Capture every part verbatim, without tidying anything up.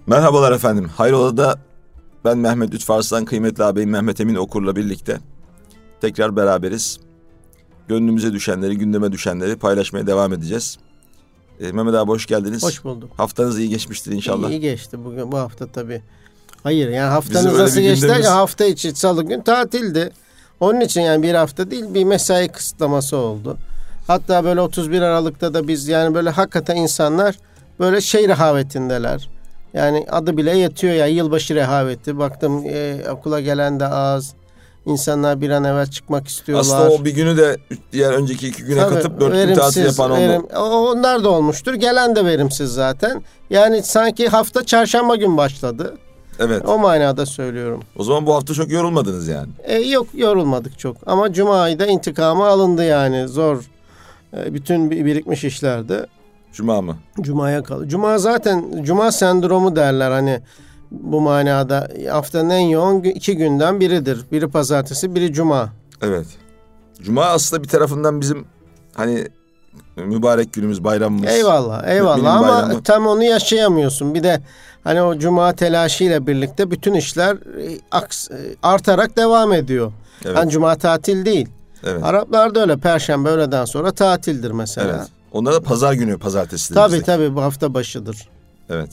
Merhabalar efendim. Hayrola'da ben Mehmet Lütfü Arslan, kıymetli ağabeyim Mehmet Emin Okur'la birlikte tekrar beraberiz. Gönlümüze düşenleri, gündeme düşenleri paylaşmaya devam edeceğiz. Ee, Mehmet abi hoş geldiniz. Hoş bulduk. Haftanız iyi geçmiştir inşallah. İyi, iyi geçti bugün, bu hafta tabii. Hayır yani haftanız nasıl geçti? Gündemimiz... Hafta içi salı gün tatildi. Onun için yani bir hafta değil, bir mesai kısıtlaması oldu. Hatta böyle otuz bir Aralık'ta da biz yani böyle hakikaten insanlar böyle şey rehavetindeler. Yani adı bile yetiyor ya, yılbaşı rehaveti. Baktım e, okula gelen de az. İnsanlar bir an evvel çıkmak istiyorlar. Aslında o bir günü de diğer önceki iki güne tabii, katıp dört gün tatil yapan verim, onlar da olmuştur. Gelen de verimsiz zaten. Yani sanki hafta çarşamba gün başladı. Evet. O manada söylüyorum. O zaman bu hafta çok yorulmadınız yani. E, yok yorulmadık çok. Ama Cuma'yı da intikamı alındı yani. Zor. E, bütün birikmiş işlerdi. Cuma mı? Cuma'ya kaldı. Cuma zaten Cuma sendromu derler hani bu manada. Haftanın en yoğun iki günden biridir. Biri pazartesi, biri Cuma. Evet. Cuma aslında bir tarafından bizim hani mübarek günümüz, bayramımız. Eyvallah, eyvallah ama bayramı. Tam onu yaşayamıyorsun. Bir de hani o Cuma telaşıyla birlikte bütün işler aks, artarak devam ediyor. Evet. Yani Cuma tatil değil. Evet. Araplarda öyle. Perşembe öğleden sonra tatildir mesela. Evet. Onlar da pazar günü, pazartesi. Tabii bizdeki. Tabii bu hafta başıdır. Evet.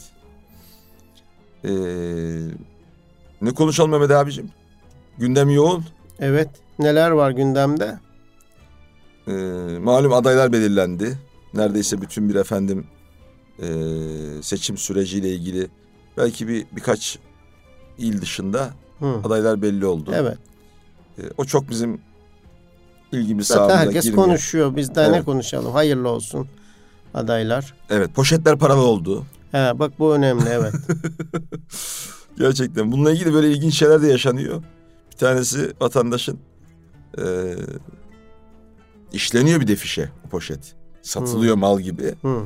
Ee, ne konuşalım Mehmet abicim? Gündem yoğun. Evet. Neler var gündemde? Ee, malum adaylar belirlendi. Neredeyse bütün bir efendim e, seçim süreciyle ilgili belki bir birkaç il dışında Hı. adaylar belli oldu. Evet. Ee, o çok bizim ilgimiz zaten sahamıza herkes girmiyor. Konuşuyor. Biz de evet. ne konuşalım? Hayırlı olsun adaylar. Evet. Poşetler paralı oldu. He, bak bu önemli. Evet. Gerçekten. Bununla ilgili böyle ilginç şeyler de yaşanıyor. Bir tanesi vatandaşın e, işleniyor bir de fişe o poşet. Satılıyor hmm. mal gibi. Hmm.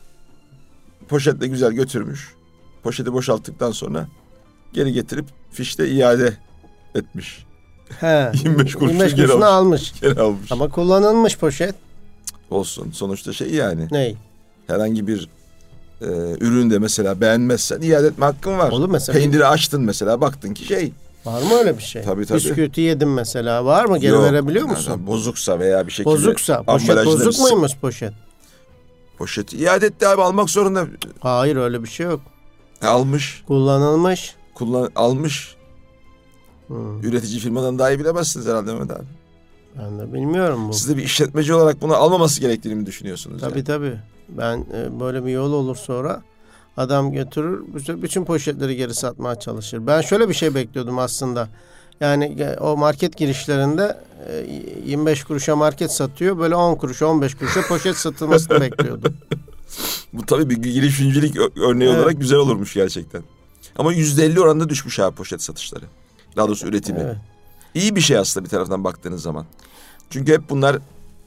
Poşetle güzel götürmüş. Poşeti boşalttıktan sonra geri getirip fişte iade etmiş. He, yirmi beş kuruşunu, yirmi beş kuruşunu almış. Geri almış. Ama kullanılmış poşet. Olsun. Sonuçta şey yani. Ney? Herhangi bir e, ürünü de mesela beğenmezsen iade etme hakkın var. Olur mesela. Peyniri açtın mesela, baktın ki şey. Var mı öyle bir şey? Tabii tabii. Bisküviti yedim mesela. Var mı? Geri Yok, verebiliyor musun? Yani bozuksa veya bir şekilde. Bozuksa. Poşet bozuk muymuş poşet? Poşeti iade etti abi, almak zorunda. Hayır öyle bir şey yok. E, almış. Kullanılmış. Kullan almış. Hmm. Üretici firmadan daha iyi bilemezsiniz herhalde Mehmet abi. Ben de bilmiyorum bu. Siz de bir işletmeci olarak bunu almaması gerektiğini mi düşünüyorsunuz? Tabii yani? tabii. Ben e, böyle bir yol olur sonra adam götürür bütün poşetleri geri satmaya çalışır. Ben şöyle bir şey bekliyordum aslında. Yani o market girişlerinde e, yirmi beş kuruşa market satıyor. Böyle on kuruşa on beş kuruşa poşet satılmasını bekliyordum. Bu tabii bir girişimcilik örneği evet. olarak güzel olurmuş gerçekten. Ama yüzde elli oranında düşmüş abi poşet satışları. Daha doğrusu üretimi. Evet. İyi bir şey aslında bir taraftan baktığınız zaman. Çünkü hep bunlar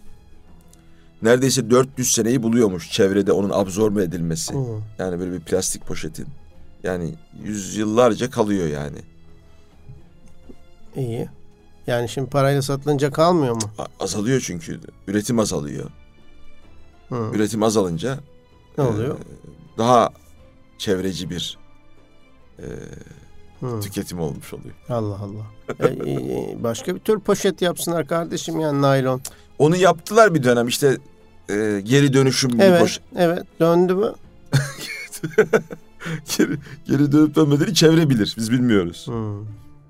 neredeyse dört yüz seneyi buluyormuş çevrede onun absorbe edilmesi. Hmm. Yani böyle bir plastik poşetin. Yani yüzyıllarca kalıyor yani. İyi. Yani şimdi parayla satılınca kalmıyor mu? Azalıyor çünkü. Üretim azalıyor. Hmm. Üretim azalınca ne oluyor? E, daha çevreci bir e, hmm. tüketim olmuş oluyor. Allah Allah. e, başka bir tür poşet yapsınlar kardeşim yani naylon. Onu yaptılar bir dönem işte e, geri dönüşüm evet, bir poşet. Evet. Döndü mü? geri, geri dönüp dönmediğini çevre bilir. Biz bilmiyoruz. Hmm.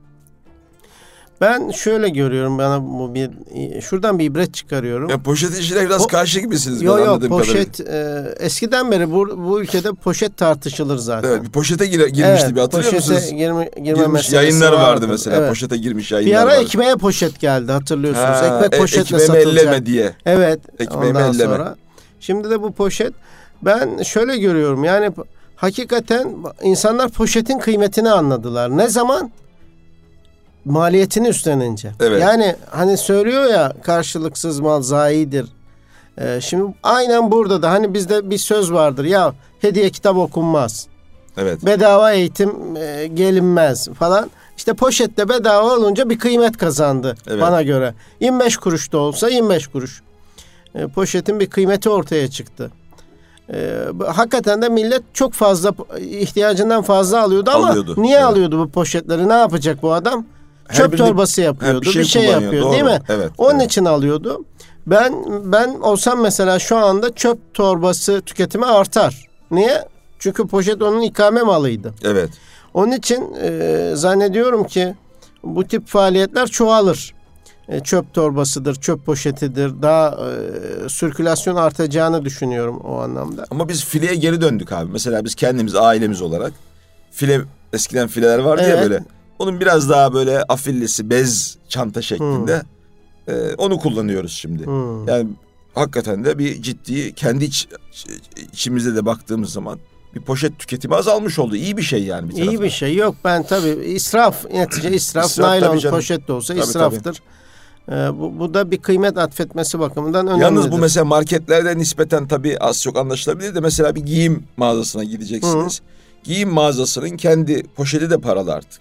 Ben şöyle görüyorum, bana bu bir şuradan bir ibret çıkarıyorum. Ya poşet işine biraz po- karşı gibisiniz. Yok yok poşet e, eskiden beri bu, bu ülkede poşet tartışılır zaten. Evet, bir poşete gir, girmişti evet, bir hatırlıyor poşete musunuz? Girme, girme girmiş yayınlar vardı, vardı mesela evet. Poşete girmiş yayınlar vardı. Bir ara vardı. ekmeğe poşet geldi hatırlıyorsunuz. Ha, ekmek poşetle e, satılacak. Ekmeğimi elleme diye. Evet. Ekmeğimi elleme. Sonra, şimdi de bu poşet, ben şöyle görüyorum yani hakikaten insanlar poşetin kıymetini anladılar. Ne zaman? Maliyetini üstlenince. Evet. Yani hani söylüyor ya karşılıksız mal zayidir. Ee, şimdi aynen burada da hani bizde bir söz vardır ya, hediye kitap okunmaz. Evet. Bedava eğitim e, gelinmez falan. İşte poşette bedava olunca bir kıymet kazandı evet. bana göre. yirmi beş kuruş da olsa yirmi beş kuruş. E, poşetin bir kıymeti ortaya çıktı. Ee, hakikaten de millet çok fazla, ihtiyacından fazla alıyordu ama alıyordu. Niye evet. alıyordu bu poşetleri? Ne yapacak bu adam? Çöp birinde, torbası yapıyordu. Bir şey, bir şey yapıyor doğru. değil mi? Evet, Onun evet. için alıyordu. Ben ben olsam mesela şu anda çöp torbası tüketimi artar. Niye? Çünkü poşet onun ikame malıydı. Evet. Onun için e, zannediyorum ki bu tip faaliyetler çoğalır. E, çöp torbasıdır, çöp poşetidir. Daha e, sirkülasyon artacağını düşünüyorum o anlamda. Ama biz fileye geri döndük abi. Mesela biz kendimiz, ailemiz olarak file, eskiden fileler vardı evet. ya böyle. Onun biraz daha böyle afillisi, bez çanta şeklinde. Hmm. E, onu kullanıyoruz şimdi. Hmm. Yani hakikaten de bir ciddi, kendi iç, içimizde de baktığımız zaman bir poşet tüketimi azalmış oldu. İyi bir şey yani bir taraftan. İyi bir şey. Yok ben tabii israf, netice israf, israf naylon poşet de olsa tabii, israftır. Tabii. Ee, bu, bu da bir kıymet atfetmesi bakımından önemlidir. Yalnız bu mesela marketlerde nispeten tabii az çok anlaşılabilir de mesela bir giyim mağazasına gideceksiniz. Hı. Giyim mağazasının kendi poşeti de paralı artık.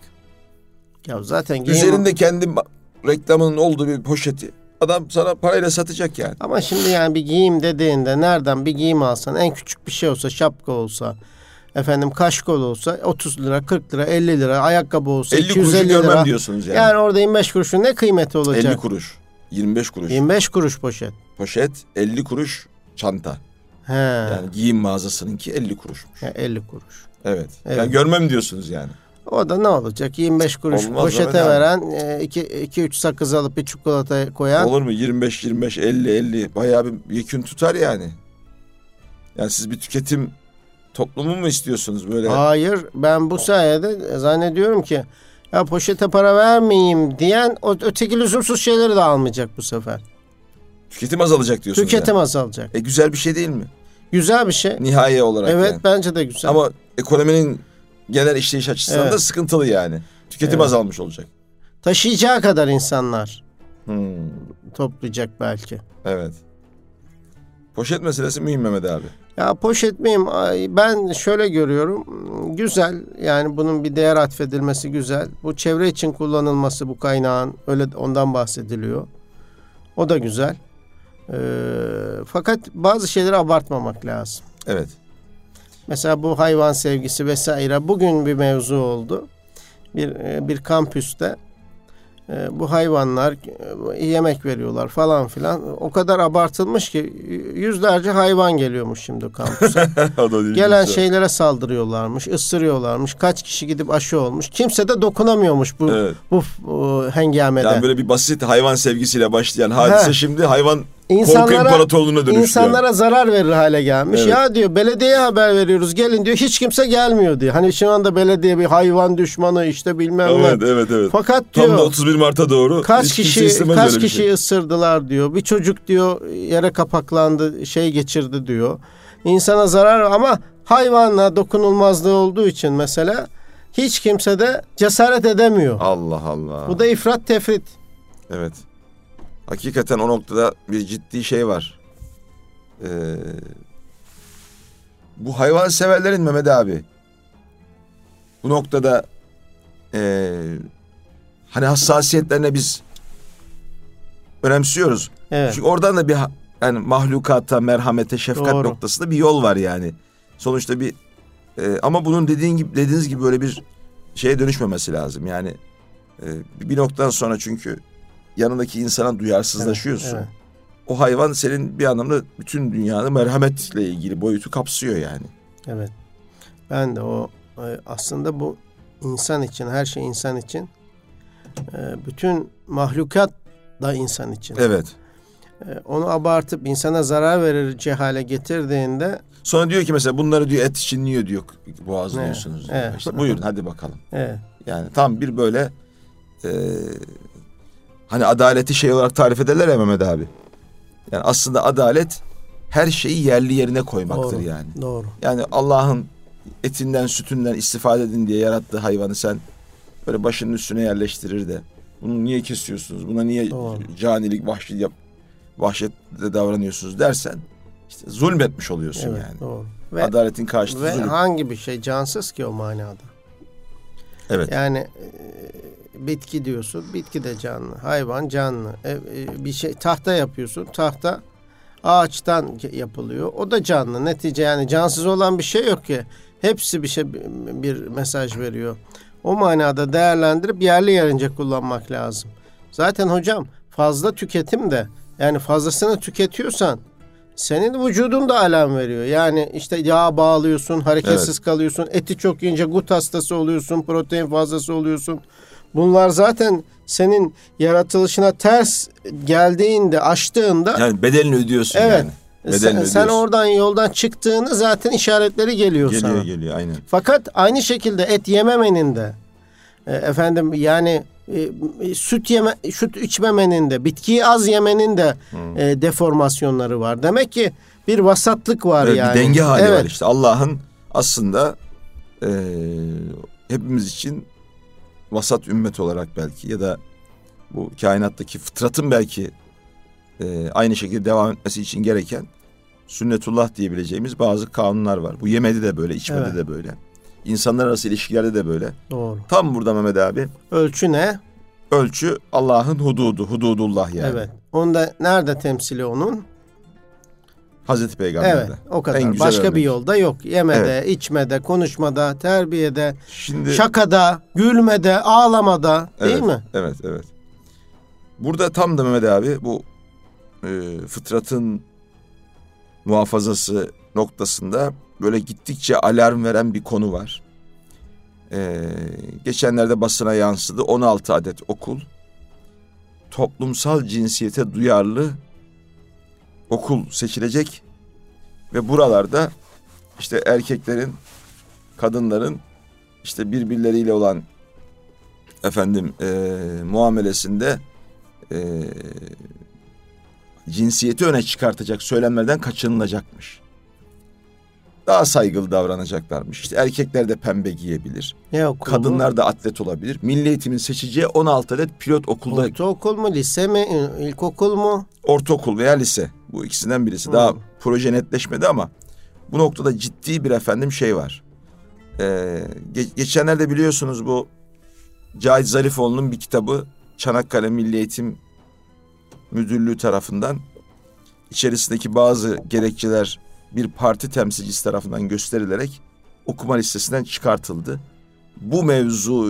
Ya zaten giyim... Üzerinde kendi reklamının olduğu bir poşeti adam sana parayla satacak yani. Ama şimdi yani bir giyim dediğinde nereden bir giyim alsan, en küçük bir şey olsa, şapka olsa, efendim kaşkol olsa otuz lira, kırk lira, elli lira, ayakkabı olsa iki yüz elli lira. Görmem diyorsunuz yani. Yani orada yirmi beş kuruşun ne kıymeti olacak? elli kuruş, yirmi beş kuruş. yirmi beş kuruş poşet. Poşet, elli kuruş çanta. He. Yani giyim mağazasınınki elli kuruşmuş. He, elli kuruş. Evet. evet. Yani görmem diyorsunuz yani. O da ne olacak? yirmi beş kuruş olmaz poşete veren, iki üç sakız alıp bir çikolata koyan. Olur mu? yirmi beş yirmi beş elli elli bayağı bir yekün tutar yani. Yani siz bir tüketim toplumu mu istiyorsunuz böyle? Hayır, ben bu sayede zannediyorum ki ya poşete para vermeyeyim diyen o öteki lüzumsuz şeyleri de almayacak bu sefer. Tüketim azalacak diyorsunuz. Tüketim yani. azalacak. E güzel bir şey değil mi? Güzel bir şey. Nihaiye olarak evet, yani. bence de güzel. Ama ekonominin genel işleyiş açısından evet. da sıkıntılı yani. Tüketim evet. azalmış olacak. Taşıyacağı kadar insanlar hmm. toplayacak belki. Evet. Poşet meselesi mühim Mehmet abi. Ya poşet miyim? Ben şöyle görüyorum. Güzel. Yani bunun bir değer atfedilmesi güzel. Bu çevre için kullanılması bu kaynağın öyle ondan bahsediliyor. O da güzel. Ee, fakat bazı şeyleri abartmamak lazım. Evet. Mesela bu hayvan sevgisi vesaire bugün bir mevzu oldu. Bir bir kampüste bu hayvanlar yemek veriyorlar falan filan. O kadar abartılmış ki yüzlerce hayvan geliyormuş şimdi kampüse. Gelen şeylere saldırıyorlarmış, ısırıyorlarmış. Kaç kişi gidip aşı olmuş. Kimse de dokunamıyormuş bu evet. bu, bu hengamede. Yani böyle bir basit hayvan sevgisiyle başlayan hadise He. şimdi hayvan İnsanlara, korku imparatorluğuna dönüştü. İnsanlara yani. zarar verir hale gelmiş. Evet. Ya diyor belediyeye haber veriyoruz gelin diyor. Hiç kimse gelmiyor diyor. Hani şu anda belediye bir hayvan düşmanı işte bilmem evet, ne. Evet evet evet. Fakat diyor. Tam da otuz bir Mart'a doğru. Kaç kişi kaç kişi şey. ısırdılar diyor. Bir çocuk diyor yere kapaklandı şey geçirdi diyor. İnsana zarar ama hayvanla dokunulmazlığı olduğu için mesela hiç kimse de cesaret edemiyor. Allah Allah. Bu da ifrat tefrit. Evet. Hakikaten o noktada bir ciddi şey var. Ee, bu hayvan severlerin Mehmet abi bu noktada e, hani hassasiyetlerine biz önemsiyoruz. Evet. Çünkü oradan da bir yani mahlukata, merhamete, şefkat Doğru. noktasında bir yol var yani. Sonuçta bir e, ama bunun dediğin gibi dediğiniz gibi böyle bir şeye dönüşmemesi lazım. Yani e, bir noktadan sonra çünkü yanındaki insana duyarsızlaşıyorsun. Evet, evet. O hayvan senin bir anlamda bütün dünyanın merhametle ilgili boyutu kapsıyor yani. Evet. Ben de o aslında bu insan için, her şey insan için, bütün mahlukat da insan için. Evet. Onu abartıp insana zarar verici hale getirdiğinde sonra diyor ki mesela bunları diyor et için yiyor diyor boğazlıyorsunuz. Evet, diyor. evet. İşte buyurun hadi bakalım. Evet. Yani tam bir böyle e, hani adaleti şey olarak tarif ederler ya Mehmet abi. Yani aslında adalet her şeyi yerli yerine koymaktır doğru, yani. Doğru. Yani Allah'ın etinden sütünden istifade edin diye yarattığı hayvanı sen böyle başının üstüne yerleştirir de bunu niye kesiyorsunuz? Buna niye doğru. canilik, vahşet yap, vahşetle davranıyorsunuz dersen işte zulmetmiş oluyorsun evet, yani. Doğru. Ve, Adaletin karşılığı ve zulüm. Ve hangi bir şey cansız ki o manada? Evet. Yani e, bitki diyorsun, bitki de canlı. Hayvan canlı. E, e, bir şey tahta yapıyorsun, tahta ağaçtan yapılıyor. O da canlı. Netice yani cansız olan bir şey yok ki. Hepsi bir şey bir mesaj veriyor. O manada değerlendirip yerli yerince kullanmak lazım. Zaten hocam fazla tüketim de yani fazlasını tüketiyorsan senin vücudun da alarm veriyor. Yani işte yağ bağlıyorsun, hareketsiz evet. kalıyorsun, eti çok yiyince gut hastası oluyorsun, protein fazlası oluyorsun. Bunlar zaten senin yaratılışına ters geldiğinde, aştığında... Yani bedelini ödüyorsun evet, yani. Bedelini sen, ödüyorsun. sen oradan yoldan çıktığını zaten işaretleri geliyor, geliyor sana. Geliyor geliyor aynen. Fakat aynı şekilde et yememenin de e, efendim yani e, süt yeme, süt içmemenin de bitkiyi az yemenin de hmm. e, deformasyonları var. Demek ki bir vasatlık var evet, yani. Bir denge hali evet. var işte. Allah'ın aslında e, hepimiz için vasat ümmet olarak belki ya da bu kainattaki fıtratın belki e, aynı şekilde devam etmesi için gereken sünnetullah diyebileceğimiz bazı kanunlar var. Bu yemede de böyle, içmede evet. de böyle. İnsanlar arası ilişkilerde de böyle. Doğru. Tam burada Mehmet abi. Ölçü ne? Ölçü Allah'ın hududu, hududullah yani. Evet. Onda nerede temsili onun? Hazreti Peygamber'de. Evet, o kadar. Başka örnek. Bir yolda yok. Yemede, evet. içmede, konuşmada, terbiyede, Şimdi, şakada, gülmede, ağlamada, değil evet, mi? Evet, evet. Burada tam da Mehmet abi bu e, fıtratın muhafazası noktasında böyle gittikçe alarm veren bir konu var. Ee, geçenlerde basına yansıdı. on altı adet okul toplumsal cinsiyete duyarlı okul seçilecek ve buralarda işte erkeklerin, kadınların işte birbirleriyle olan efendim e, muamelesinde e, cinsiyeti öne çıkartacak söylemlerden kaçınılacakmış. Daha saygılı davranacaklarmış. İşte erkekler de pembe giyebilir. Ne okul Kadınlar bu? da atlet olabilir. Milli Eğitim'in seçeceği on altı adet pilot okulda. Ortaokul mu, lise mi, ilkokul mu? Ortaokul veya lise. Bu ikisinden birisi. Hmm. Daha proje netleşmedi ama bu noktada ciddi bir efendim şey var. Ee, ge- geçenlerde biliyorsunuz bu Cahit Zarifoğlu'nun bir kitabı Çanakkale Milli Eğitim Müdürlüğü tarafından içerisindeki bazı gerekçeler bir parti temsilcisi tarafından gösterilerek okuma listesinden çıkartıldı. Bu mevzu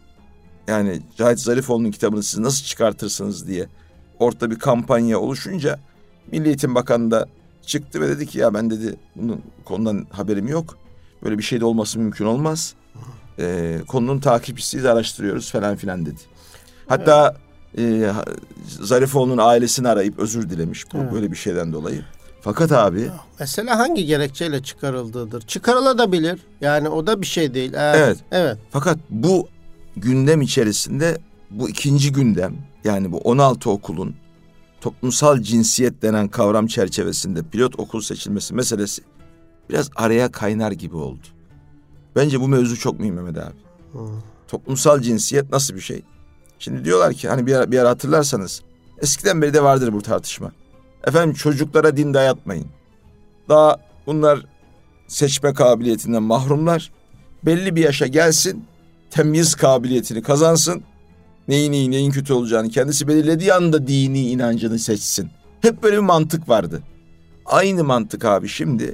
yani Cahit Zarifoğlu'nun kitabını siz nasıl çıkartırsınız diye ortada bir kampanya oluşunca Milli Eğitim Bakanı da çıktı ve dedi ki ya ben dedi bunun konudan haberim yok. Böyle bir şey de olması mümkün olmaz. Ee, konunun takipçisiyiz, araştırıyoruz falan filan dedi. Hatta e, Zarifoğlu'nun ailesini arayıp özür dilemiş bu evet. böyle bir şeyden dolayı. Fakat abi... Mesela hangi gerekçeyle çıkarıldığıdır? Çıkarılabilir. Yani o da bir şey değil. Eğer, evet. evet. Fakat bu gündem içerisinde bu ikinci gündem yani bu on altı okulun toplumsal cinsiyet denen kavram çerçevesinde pilot okul seçilmesi meselesi biraz araya kaynar gibi oldu. Bence bu mevzu çok mühim Mehmet abi. Hmm. Toplumsal cinsiyet nasıl bir şey? Şimdi diyorlar ki hani bir ara, bir ara hatırlarsanız eskiden beri de vardır bu tartışma. Efendim çocuklara din dayatmayın. Daha bunlar seçme kabiliyetinden mahrumlar. Belli bir yaşa gelsin, temyiz kabiliyetini kazansın. Neyin iyi, neyin kötü olacağını kendisi belirlediği anda dini inancını seçsin. Hep böyle bir mantık vardı. Aynı mantık abi şimdi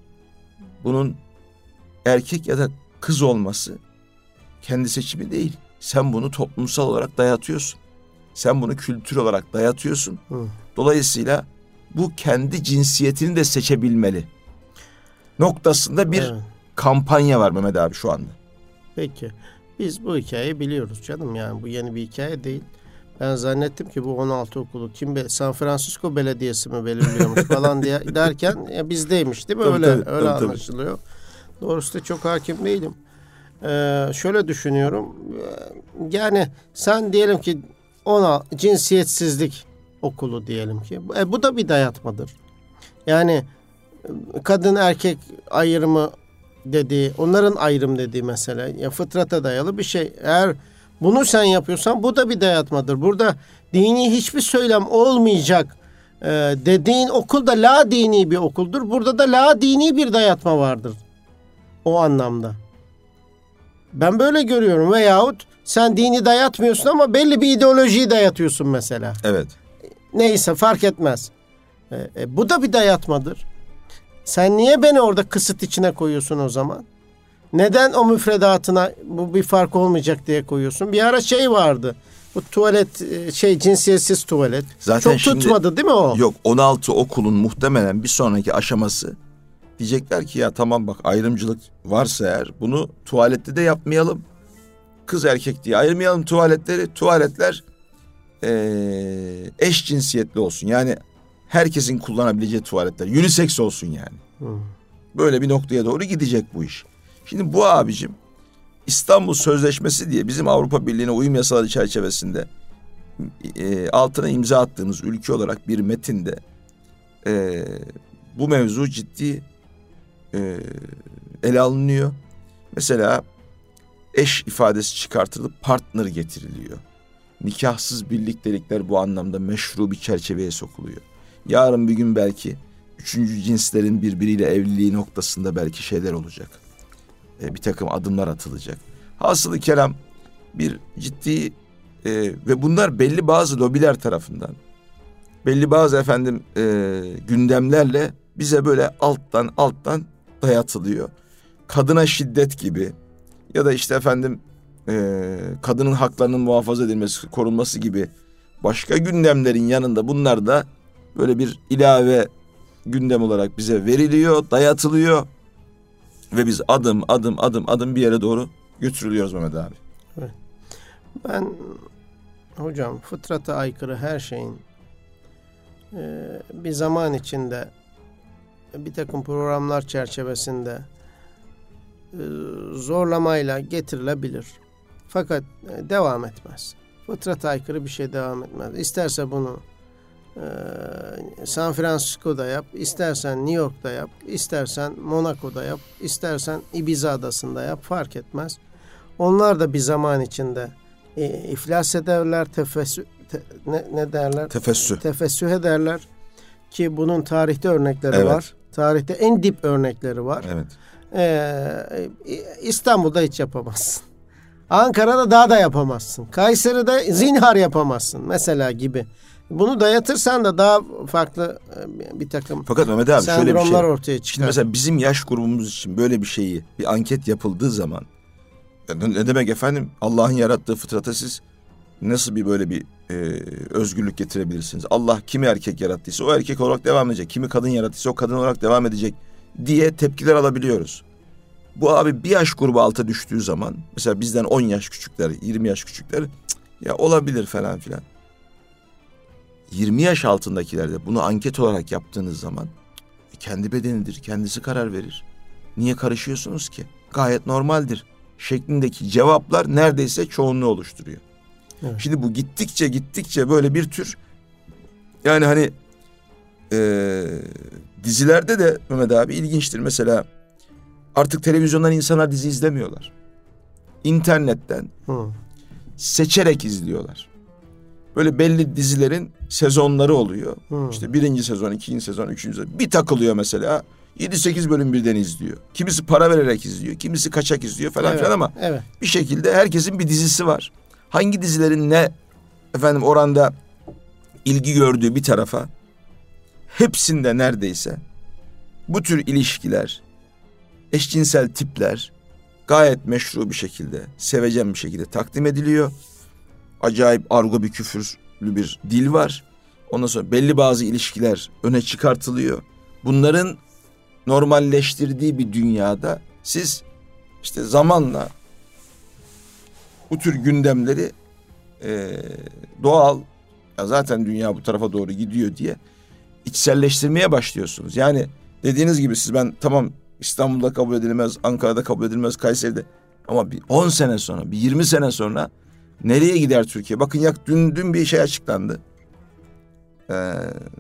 bunun erkek ya da kız olması kendi seçimi değil. Sen bunu toplumsal olarak dayatıyorsun. Sen bunu kültür olarak dayatıyorsun. Hı. Dolayısıyla bu kendi cinsiyetini de seçebilmeli noktasında bir evet. kampanya var Mehmet abi şu anda. Peki. Biz bu hikayeyi biliyoruz canım yani bu yeni bir hikaye değil. Ben zannettim ki bu on altı okulu kim be San Francisco Belediyesi mi belirliyormuş falan diye derken ya bizdeymiş değil mi? Tabii, öyle tabii, öyle tabii, anlaşılıyor. Tabii. Doğrusu da çok hakim değilim. Ee, şöyle düşünüyorum. Yani sen diyelim ki ona cinsiyetsizlik okulu diyelim ki. E, bu da bir dayatmadır. Yani kadın erkek ayrımı dediği, onların ayrım dediği mesela ya fıtrata dayalı bir şey. Eğer bunu sen yapıyorsan bu da bir dayatmadır. Burada dini hiçbir söylem olmayacak e, dediğin okul da la dini bir okuldur. Burada da la dini bir dayatma vardır. O anlamda. Ben böyle görüyorum veyahut sen dini dayatmıyorsun ama belli bir ideolojiyi dayatıyorsun mesela. Evet. Neyse fark etmez. E, e, bu da bir dayatmadır. Sen niye beni orada kısıt içine koyuyorsun o zaman? Neden o müfredatına bu bir fark olmayacak diye koyuyorsun? Bir ara şey vardı. Bu tuvalet şey cinsiyetsiz tuvalet. Zaten çok şimdi, tutmadı değil mi o? Yok, on altı okulun muhtemelen bir sonraki aşaması diyecekler ki ya tamam bak, ayrımcılık varsa eğer bunu tuvalette de yapmayalım. Kız erkek diye ayırmayalım tuvaletleri. Tuvaletler ee, eş cinsiyetli olsun. Yani herkesin kullanabileceği tuvaletler. Unisex olsun yani. Hmm. Böyle bir noktaya doğru gidecek bu iş. Şimdi bu abicim İstanbul Sözleşmesi diye bizim Avrupa Birliği'ne uyum yasaları çerçevesinde e, altına imza attığımız ülke olarak bir metinde e, bu mevzu ciddi e, ele alınıyor. Mesela eş ifadesi çıkartılıp partner getiriliyor. Nikahsız birliktelikler bu anlamda meşru bir çerçeveye sokuluyor. Yarın bir gün belki üçüncü cinslerin birbiriyle evliliği noktasında belki şeyler olacak. E, bir takım adımlar atılacak. Hasılı kelam bir ciddi e, ve bunlar belli bazı lobiler tarafından, belli bazı efendim e, gündemlerle bize böyle alttan alttan dayatılıyor. Kadına şiddet gibi ya da işte efendim e, kadının haklarının muhafaza edilmesi, korunması gibi başka gündemlerin yanında bunlar da böyle bir ilave gündem olarak bize veriliyor, dayatılıyor ve biz adım adım adım adım bir yere doğru götürülüyoruz Mehmet abi. Evet. Ben hocam fıtrata aykırı her şeyin e, bir zaman içinde bir takım programlar çerçevesinde e, zorlamayla getirilebilir. Fakat e, devam etmez. Fıtrata aykırı bir şey devam etmez. İsterse bunu e, San Francisco'da yap, istersen New York'ta yap, istersen Monaco'da yap, istersen Ibiza adasında yap, fark etmez. Onlar da bir zaman içinde e, iflas ederler, tefessü, te, ne, ne derler? Tefessü. Tefessüh ederler ki bunun tarihte örnekleri evet. var. Tarihte en dip örnekleri var. Evet. Ee, İstanbul'da hiç yapamazsın. Ankara'da daha da yapamazsın. Kayseri'de zinhar yapamazsın mesela gibi. Bunu dayatırsan da daha farklı bir takım Fakat Mehmet abi şöyle bir şey ortaya çıkar. Şimdi mesela bizim yaş grubumuz için böyle bir şeyi, bir anket yapıldığı zaman ne demek efendim, Allah'ın yarattığı fıtrata siz nasıl bir böyle bir e, özgürlük getirebilirsiniz? Allah kimi erkek yarattıysa o erkek olarak devam edecek. Kimi kadın yarattıysa o kadın olarak devam edecek diye tepkiler alabiliyoruz. Bu abi bir yaş grubu alta düştüğü zaman mesela bizden on yaş küçükler, yirmi yaş küçükler ya olabilir falan filan. yirmi yaş altındakilerde bunu anket olarak yaptığınız zaman kendi bedenidir, kendisi karar verir. Niye karışıyorsunuz ki? Gayet normaldir şeklindeki cevaplar neredeyse çoğunluğu oluşturuyor. Evet. Şimdi bu gittikçe gittikçe böyle bir tür yani hani e, dizilerde de Mehmet abi ilginçtir. Mesela artık televizyondan insanlar dizi izlemiyorlar. İnternetten Hı. seçerek izliyorlar. Böyle belli dizilerin sezonları oluyor. Hmm. İşte birinci sezon, ikinci sezon, üçüncü sezon. Bir takılıyor mesela. Yedi sekiz bölüm birden izliyor. Kimisi para vererek izliyor. Kimisi kaçak izliyor falan evet, filan ama evet. bir şekilde herkesin bir dizisi var. Hangi dizilerin ne efendim oranda ilgi gördüğü bir tarafa, hepsinde neredeyse bu tür ilişkiler, eşcinsel tipler gayet meşru bir şekilde, sevecen bir şekilde takdim ediliyor. Acayip argo bir küfürlü bir dil var. Ondan sonra belli bazı ilişkiler öne çıkartılıyor. Bunların normalleştirdiği bir dünyada siz işte zamanla bu tür gündemleri e, doğal, ya zaten dünya bu tarafa doğru gidiyor diye içselleştirmeye başlıyorsunuz. Yani dediğiniz gibi siz ben tamam İstanbul'da kabul edilmez, Ankara'da kabul edilmez, Kayseri'de ama bir on sene sonra, bir yirmi sene sonra nereye gider Türkiye? Bakın ya dün, dün bir şey açıklandı. Ee,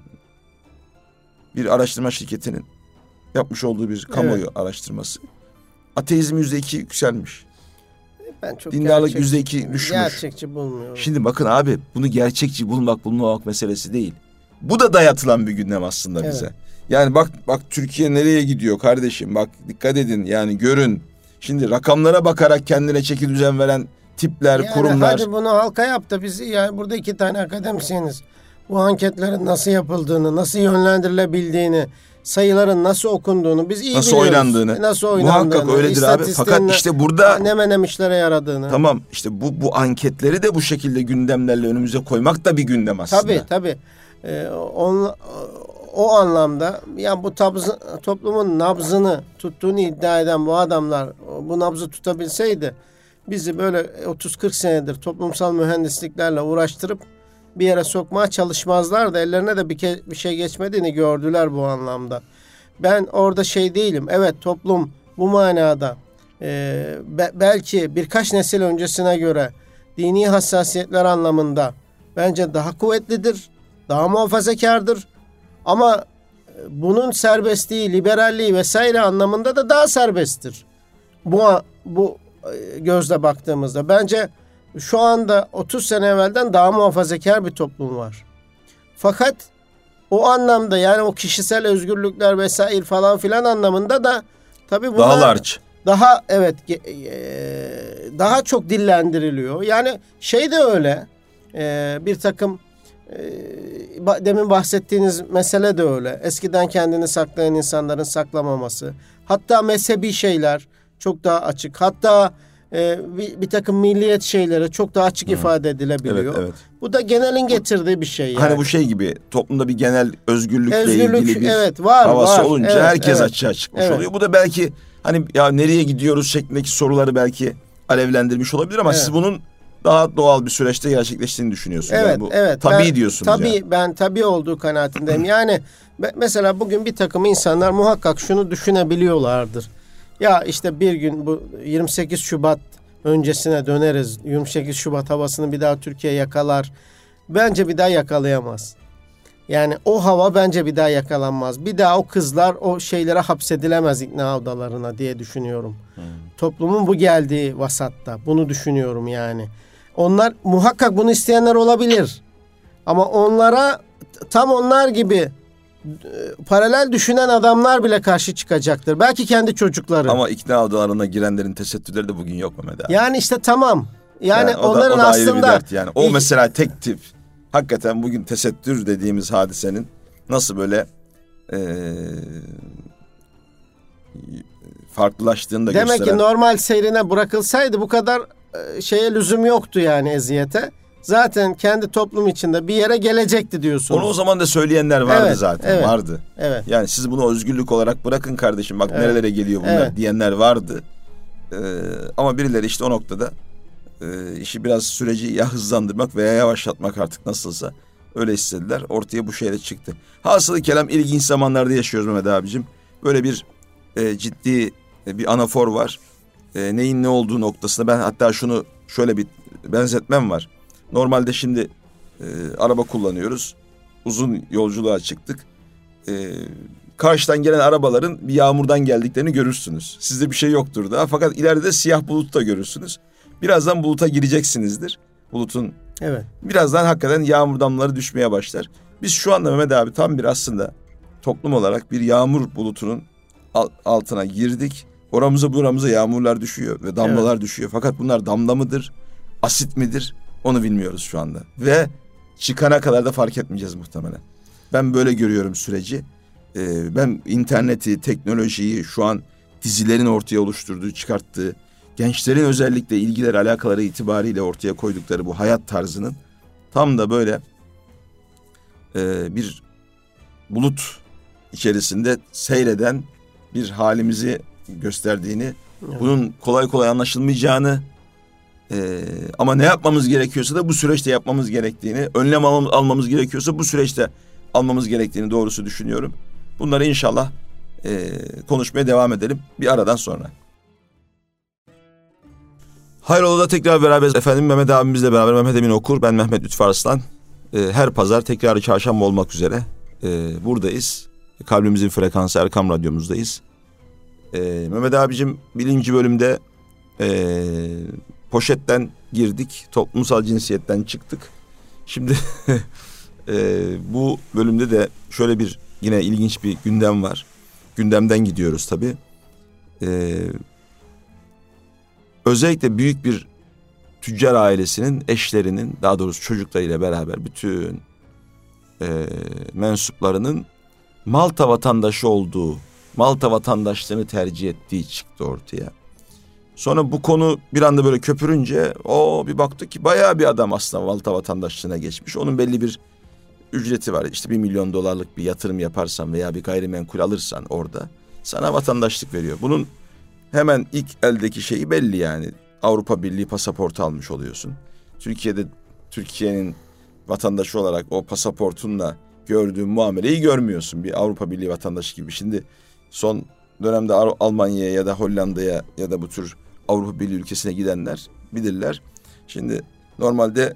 bir araştırma şirketinin yapmış olduğu bir kamuoyu evet. araştırması. Ateizm yüzde iki yükselmiş. Ben çok dindarlık yüzde iki düşmüş. Gerçekçi bulmuyorum. Şimdi bakın abi bunu gerçekçi bulmak bulmamak meselesi değil. Bu da dayatılan bir gündem aslında bize. Evet. Yani bak bak Türkiye nereye gidiyor kardeşim? Bak dikkat edin yani görün. Şimdi rakamlara bakarak kendine çeki düzen veren tipler, yani kurumlar. Hadi bunu halka yap da biz yani burada iki tane akademisyeniz. bu anketlerin nasıl yapıldığını, nasıl yönlendirilebildiğini, sayıların nasıl okunduğunu biz iyi nasıl biliyoruz. Oynandığını. Nasıl oynandığını. Muhakkak öyledir abi. Fakat işte burada ne menem işlere yaradığını. Tamam işte bu bu anketleri de bu şekilde gündemlerle önümüze koymak da bir gündem aslında. Tabii tabii. Ee, on, o anlamda yani bu tabzı, toplumun nabzını tuttuğunu iddia eden bu adamlar bu nabzı tutabilseydi bizi böyle otuz kırk senedir toplumsal mühendisliklerle uğraştırıp bir yere sokmaya çalışmazlardı. Ellerine de bir, ke- bir şey geçmediğini gördüler bu anlamda. Ben orada şey değilim. Evet, toplum bu manada e, be- belki birkaç nesil öncesine göre dini hassasiyetler anlamında bence daha kuvvetlidir, daha muhafazakardır. Ama bunun serbestliği, liberalliği vesaire anlamında da daha serbesttir. Bu bu gözle baktığımızda bence şu anda otuz sene evvelden daha muhafazakar bir toplum var. Fakat o anlamda yani o kişisel özgürlükler vesaire falan filan anlamında da tabii bunlar daha large. Daha evet daha çok dillendiriliyor. Yani şey de öyle bir takım demin bahsettiğiniz mesele de öyle. Eskiden kendini saklayan insanların saklamaması. Hatta mezhebi şeyler çok daha açık. Hatta e, bir, bir takım milliyet şeyleri çok daha açık Hı. ifade edilebiliyor. Evet, evet. Bu da genelin getirdiği bir şey. Yani. Hani bu şey gibi toplumda bir genel özgürlükle Özgürlük, ilgili bir evet, var, havası var. olunca evet, herkes evet. açığa çıkmış evet. oluyor. Bu da belki hani ya nereye gidiyoruz şeklindeki soruları belki alevlendirmiş olabilir ama evet. siz bunun daha doğal bir süreçte gerçekleştiğini düşünüyorsunuz. Evet, yani bu evet. Tabii ben, diyorsunuz tabii, yani. Ben tabii olduğu kanaatindeyim. Yani mesela bugün bir takım insanlar muhakkak şunu düşünebiliyorlardır. Ya işte bir gün bu yirmi sekiz Şubat öncesine döneriz. yirmi sekiz Şubat havasını bir daha Türkiye yakalar. Bence bir daha yakalayamaz. Yani o hava bence bir daha yakalanmaz. Bir daha o kızlar o şeylere hapsedilemez ikna odalarına diye düşünüyorum. Hmm. Toplumun bu geldiği vasatta bunu düşünüyorum yani. Onlar muhakkak bunu isteyenler olabilir. Ama onlara tam onlar gibi paralel düşünen adamlar bile karşı çıkacaktır. Belki kendi çocukları. Ama ikna odalarına girenlerin tesettürleri de bugün yok Mehmet abi. Yani işte tamam. Yani, yani o da, onların o da aslında ayrı bir dert yani. O mesela tek tip. Hakikaten bugün tesettür dediğimiz hadisenin nasıl böyle e, farklılaştığını da Demek gösteren. Demek ki normal seyrine bırakılsaydı bu kadar şeye lüzum yoktu yani eziyete. Zaten kendi toplum içinde bir yere gelecekti diyorsunuz. Onu o zaman da söyleyenler vardı evet, zaten. Evet, vardı. Evet. Yani siz bunu özgürlük olarak bırakın kardeşim. Bak evet. nerelere geliyor bunlar evet. diyenler vardı. Ee, ama birileri işte o noktada e, işi biraz süreci ya hızlandırmak veya yavaşlatmak artık nasılsa öyle istediler. Ortaya bu şeyle çıktı. Hasılı kelam ilginç zamanlarda yaşıyoruz Mehmet abicim. Böyle bir e, ciddi e, bir anafor var. E, neyin ne olduğu noktasında ben hatta şunu şöyle bir benzetmem var. Normalde şimdi e, araba kullanıyoruz. Uzun yolculuğa çıktık. E, karşıdan gelen arabaların bir yağmurdan geldiklerini görürsünüz. Sizde bir şey yoktur daha. Fakat ileride siyah bulut da görürsünüz. Birazdan buluta gireceksinizdir. Bulutun evet. birazdan hakikaten yağmur damlaları düşmeye başlar. Biz şu anda Mehmet abi tam bir aslında toplum olarak bir yağmur bulutunun altına girdik. Oramıza buramıza yağmurlar düşüyor ve damlalar evet. düşüyor. Fakat bunlar damla mıdır, asit midir? Onu bilmiyoruz şu anda. Ve çıkana kadar da fark etmeyeceğiz muhtemelen. Ben böyle görüyorum süreci. Ee, ben interneti, teknolojiyi, şu an dizilerin ortaya oluşturduğu, çıkarttığı, gençlerin özellikle ilgileri, alakaları itibariyle ortaya koydukları bu hayat tarzının tam da böyle e, bir bulut içerisinde seyreden bir halimizi gösterdiğini, evet. bunun kolay kolay anlaşılmayacağını, Ee, ama ne yapmamız gerekiyorsa da bu süreçte yapmamız gerektiğini, önlem almamız, almamız gerekiyorsa bu süreçte almamız gerektiğini doğrusu düşünüyorum. Bunları inşallah e, konuşmaya devam edelim bir aradan sonra. Hayrola'da tekrar beraberiz efendim. Mehmet abimizle beraber Mehmet Emin Okur, ben Mehmet Lütfü Arslan. Ee, her pazar tekrarı çarşamba olmak üzere e, buradayız. Kalbimizin frekansı Erkam Radyo'muzdayız. Ee, Mehmet abicim birinci bölümde e, poşetten girdik, toplumsal cinsiyetten çıktık. Şimdi e, bu bölümde de şöyle bir yine ilginç bir gündem var. Gündemden gidiyoruz tabii. E, özellikle büyük bir tüccar ailesinin eşlerinin, daha doğrusu çocuklarıyla beraber bütün e, mensuplarının Malta vatandaşı olduğu, Malta vatandaşlığını tercih ettiği çıktı ortaya. Sonra bu konu bir anda böyle köpürünce o bir baktık ki bayağı bir adam aslında Malta vatandaşlığına geçmiş. Onun belli bir ücreti var. İşte bir milyon dolarlık bir yatırım yaparsan veya bir gayrimenkul alırsan orada sana vatandaşlık veriyor. Bunun hemen ilk eldeki şeyi belli yani. Avrupa Birliği pasaportu almış oluyorsun. Türkiye'de Türkiye'nin vatandaşı olarak o pasaportunla gördüğün muameleyi görmüyorsun. Bir Avrupa Birliği vatandaşı gibi. Şimdi son dönemde Almanya'ya ya da Hollanda'ya ya da bu tür Avrupa Birliği ülkesine gidenler bilirler. Şimdi normalde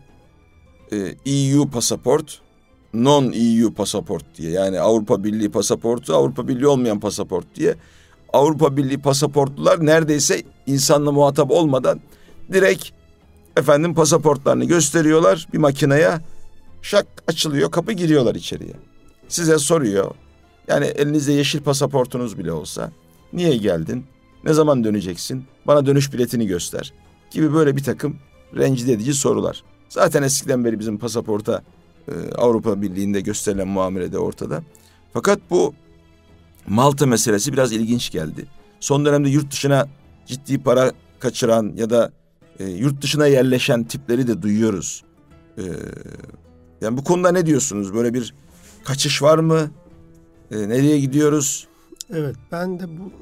E U pasaport, non-E U pasaport diye, yani Avrupa Birliği pasaportu, Avrupa Birliği olmayan pasaport diye. Avrupa Birliği pasaportlular neredeyse insanla muhatap olmadan direkt efendim pasaportlarını gösteriyorlar bir makineye, şak açılıyor, kapı, giriyorlar içeriye. Size soruyor. Yani elinizde yeşil pasaportunuz bile olsa niye geldin? Ne zaman döneceksin? Bana dönüş biletini göster gibi böyle bir takım rencide edici sorular. Zaten eskiden beri bizim pasaporta e, Avrupa Birliği'nde gösterilen muamele de ortada. Fakat bu Malta meselesi biraz ilginç geldi. Son dönemde yurt dışına ciddi para kaçıran ya da e, yurt dışına yerleşen tipleri de duyuyoruz. E, yani bu konuda ne diyorsunuz? Böyle bir kaçış var mı? E, nereye gidiyoruz? Evet, ben de bu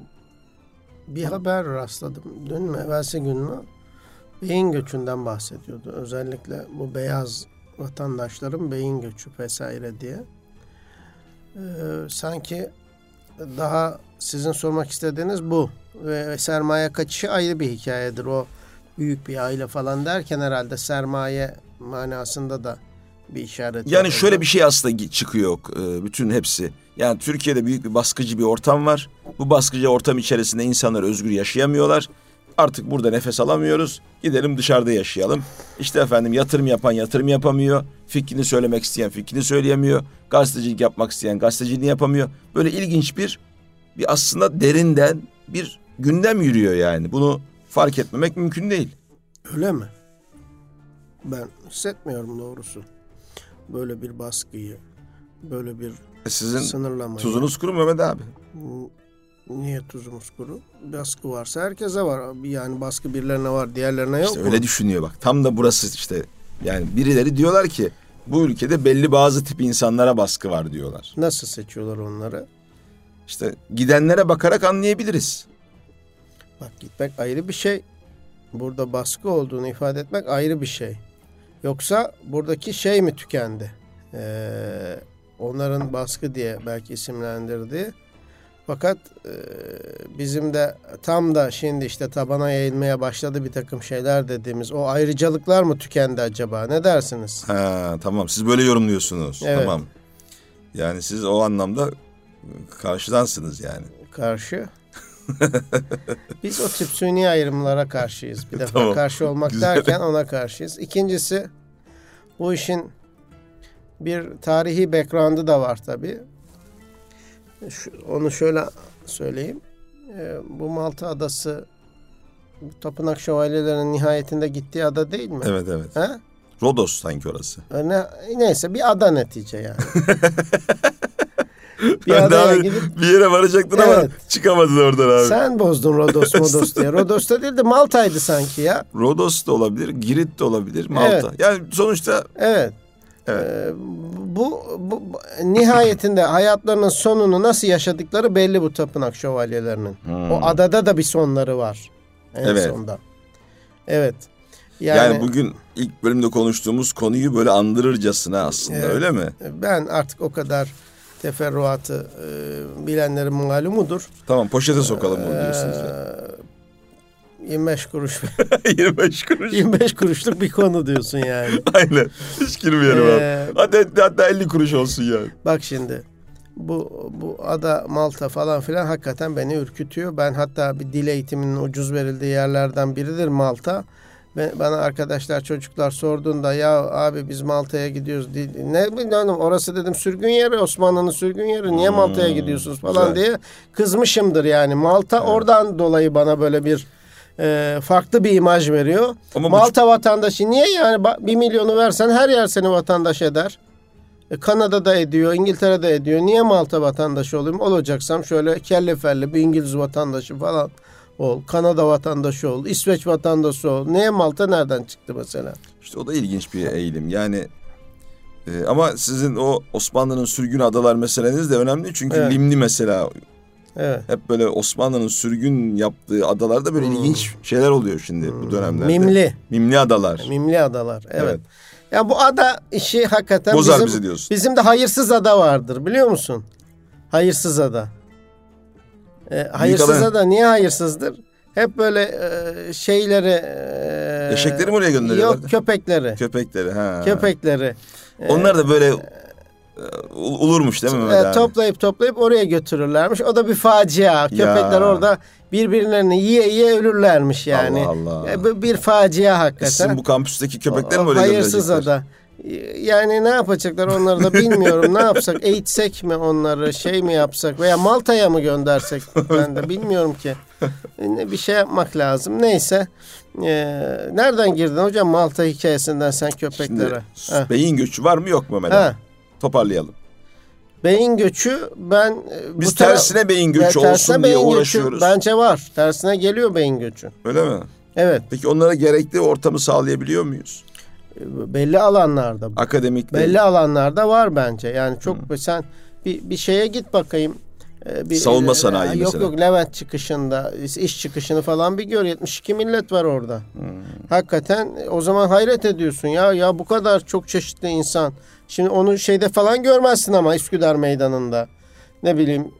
bir haber rastladım. Dün mü, evvelsi gün mü? Beyin göçünden bahsediyordu. Özellikle bu beyaz vatandaşların beyin göçü vesaire diye. Ee, sanki daha sizin sormak istediğiniz bu. Ve sermaye kaçışı ayrı bir hikayedir. O büyük bir aile falan derken herhalde sermaye manasında da bir işaret. Yani şöyle orada bir şey aslında çıkıyor bütün hepsi. Yani Türkiye'de büyük bir baskıcı bir ortam var. Bu baskıcı ortam içerisinde insanlar özgür yaşayamıyorlar. Artık burada nefes alamıyoruz. Gidelim dışarıda yaşayalım. İşte efendim yatırım yapan yatırım yapamıyor. Fikrini söylemek isteyen fikrini söyleyemiyor. Gazetecilik yapmak isteyen gazeteciliğini yapamıyor. Böyle ilginç bir, bir aslında derinden bir gündem yürüyor yani. Bunu fark etmemek mümkün değil. Öyle mi? Ben hissetmiyorum doğrusu. Böyle bir baskıyı, böyle bir e sizin sınırlamayı. Tuzunuz kuru Mehmet abi. Niye tuzumuz kuru? Baskı varsa herkese var. Yani baskı birilerine var, diğerlerine yok işte mu? Öyle düşünüyor bak. Tam da burası işte. Yani birileri diyorlar ki bu ülkede belli bazı tip insanlara baskı var diyorlar. Nasıl seçiyorlar onları? İşte gidenlere bakarak anlayabiliriz. Bak, gitmek ayrı bir şey. Burada baskı olduğunu ifade etmek ayrı bir şey. Yoksa buradaki şey mi tükendi? Ee, onların baskı diye belki isimlendirdiği. Fakat e, bizim de tam da şimdi işte tabana yayılmaya başladı bir takım şeyler dediğimiz o ayrıcalıklar mı tükendi acaba? Ne dersiniz? Ha, tamam, siz böyle yorumluyorsunuz. Evet. Tamam. Yani siz o anlamda karşıdansınız yani. Karşı. Biz o tip suni ayrımlara karşıyız. Bir defa tamam. Karşı olmak Güzel. derken ona karşıyız. İkincisi, bu işin bir tarihi background'ı da var tabii. Şu, onu şöyle söyleyeyim. Ee, bu Malta adası tapınak şövalyelerinin nihayetinde gittiği ada değil mi? Evet evet. Ha? Rodos sanki orası. Ne, neyse bir ada netice yani. bir adaya gidip bir yere varacaktın evet. Ama çıkamadın oradan abi. Sen bozdun Rodos Modos diye. Rodos'ta değil de Malta'ydı sanki ya. Rodos da olabilir, Girit de olabilir, Malta. Evet. Yani sonuçta evet. Evet. Ee, bu, bu, bu nihayetinde hayatlarının sonunu nasıl yaşadıkları belli bu tapınak şövalyelerinin. Hmm. O adada da bir sonları var. En evet. sonda. Evet. Yani, yani bugün ilk bölümde konuştuğumuz konuyu böyle andırırcasına aslında evet. Öyle mi? Ben artık o kadar teferruatı e, bilenlerin malumudur. Tamam, poşete sokalım bunu diyorsunuz. Ee, yirmi beş kuruş. yirmi beş kuruş. yirmi beş kuruşluk bir konu diyorsun yani. Aynen. Hiç girmeyelim ee, abi. Hatta, hatta elli kuruş olsun yani. Bak şimdi. Bu bu ada, Malta falan filan hakikaten beni ürkütüyor. Ben hatta bir dil eğitiminin ucuz verildiği yerlerden biridir Malta. Ve bana arkadaşlar, çocuklar sorduğunda ya abi biz Malta'ya gidiyoruz. Ne bileyim orası dedim sürgün yeri, Osmanlı'nın sürgün yeri. Niye Malta'ya gidiyorsunuz falan güzel. Diye kızmışımdır yani. Malta evet. Oradan dolayı bana böyle bir e, farklı bir imaj veriyor. Ama Malta bu... vatandaşı niye yani bir milyonu versen her yer seni vatandaş eder. E, Kanada'da ediyor, İngiltere'de ediyor. Niye Malta vatandaşı olayım? Olacaksam şöyle kelle felli bir İngiliz vatandaşı falan ol. Kanada vatandaşı ol. İsveç vatandaşı ol. Niye Malta nereden çıktı mesela? İşte o da ilginç bir eğilim. Yani e, ama sizin o Osmanlı'nın sürgün adalar meseleniz de önemli. Çünkü evet. Limni mesela. Evet. Hep böyle Osmanlı'nın sürgün yaptığı adalarda böyle hmm. ilginç şeyler oluyor şimdi hmm. bu dönemlerde. Mimli. Mimli adalar. Mimli adalar. Evet. evet. Ya bu ada işi hakikaten bozar bizim, bizi diyorsun. Bizim de hayırsız ada vardır biliyor musun? Hayırsız ada. E, hayırsız ada. ada niye hayırsızdır? Hep böyle e, şeyleri... E, Eşekleri mi oraya gönderiyorlar? Yok, köpekleri. Köpekleri ha. Köpekleri. Onlar da böyle e, ulurmuş değil mi? E, toplayıp toplayıp oraya götürürlermiş. O da bir facia. Köpekler ya. Orada birbirlerini yiye yiye ölürlermiş yani. Allah Allah. E, bir facia hakikaten. E, sizin bu kampüsteki köpekler mi öyle gönderecekler? Hayırsız ada. Yani ne yapacaklar onları da bilmiyorum. Ne yapsak? Eğitsek mi onları? Şey mi yapsak? Veya Malta'ya mı göndersek? Ben de bilmiyorum ki. Bir şey yapmak lazım. Neyse. Ee, nereden girdin hocam Malta hikayesinden sen köpeklere? Şimdi, beyin göçü var mı yok mu Mehmet? Toparlayalım. Beyin göçü ben... Biz bu tersine taraf, beyin göçü ya, olsun diye uğraşıyoruz. Göçü, bence var. Tersine geliyor beyin göçü. Öyle mi? Evet. Peki onlara gerekli ortamı sağlayabiliyor muyuz? Belli alanlarda. Akademik belli değil. Alanlarda var bence. Yani çok hmm. sen bir, bir şeye git bakayım. Bir, savunma sanayi yok, mesela. Yok yok Levent çıkışında iş çıkışını falan bir gör. yetmiş iki millet var orada. Hmm. Hakikaten o zaman hayret ediyorsun ya. Ya bu kadar çok çeşitli insan. Şimdi onu şeyde falan görmezsin ama Üsküdar Meydanı'nda. Ne bileyim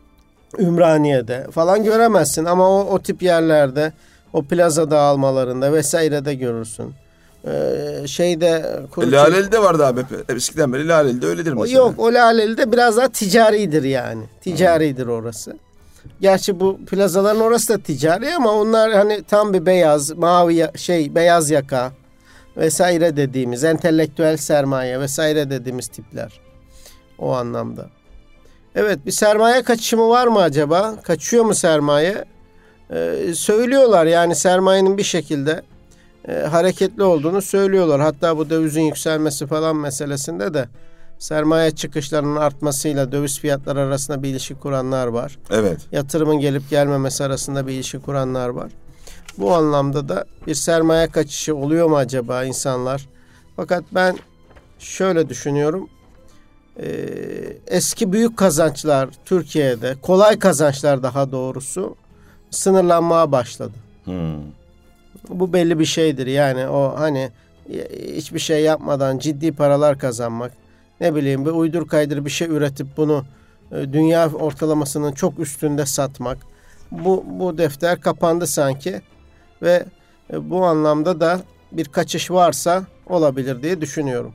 Ümraniye'de falan göremezsin. Ama o, o tip yerlerde o plaza dağılmalarında vesairede görürsün. Ee, şeyde e, Laleli'de vardı abi. Eskiden beri Laleli'de öyledir mesela. Yok o Laleli'de biraz daha ticaridir yani. Ticaridir hmm. orası. Gerçi bu plazaların orası da ticari ama onlar hani tam bir beyaz, mavi şey beyaz yaka vesaire dediğimiz entelektüel sermaye vesaire dediğimiz tipler. O anlamda. Evet bir sermaye kaçışımı var mı acaba? Kaçıyor mu sermaye? Ee, söylüyorlar yani sermayenin bir şekilde E, hareketli olduğunu söylüyorlar. Hatta bu dövizin yükselmesi falan meselesinde de sermaye çıkışlarının artmasıyla döviz fiyatları arasında bir ilişki kuranlar var. Evet. Yatırımın gelip gelmemesi arasında bir ilişki kuranlar var. Bu anlamda da bir sermaye kaçışı oluyor mu acaba insanlar? Fakat ben şöyle düşünüyorum. E, eski büyük kazançlar Türkiye'de, kolay kazançlar daha doğrusu sınırlanmaya başladı. Hmm. Bu belli bir şeydir yani o hani hiçbir şey yapmadan ciddi paralar kazanmak ne bileyim bir uydur kaydır bir şey üretip bunu dünya ortalamasının çok üstünde satmak bu, bu defter kapandı sanki ve bu anlamda da bir kaçış varsa olabilir diye düşünüyorum.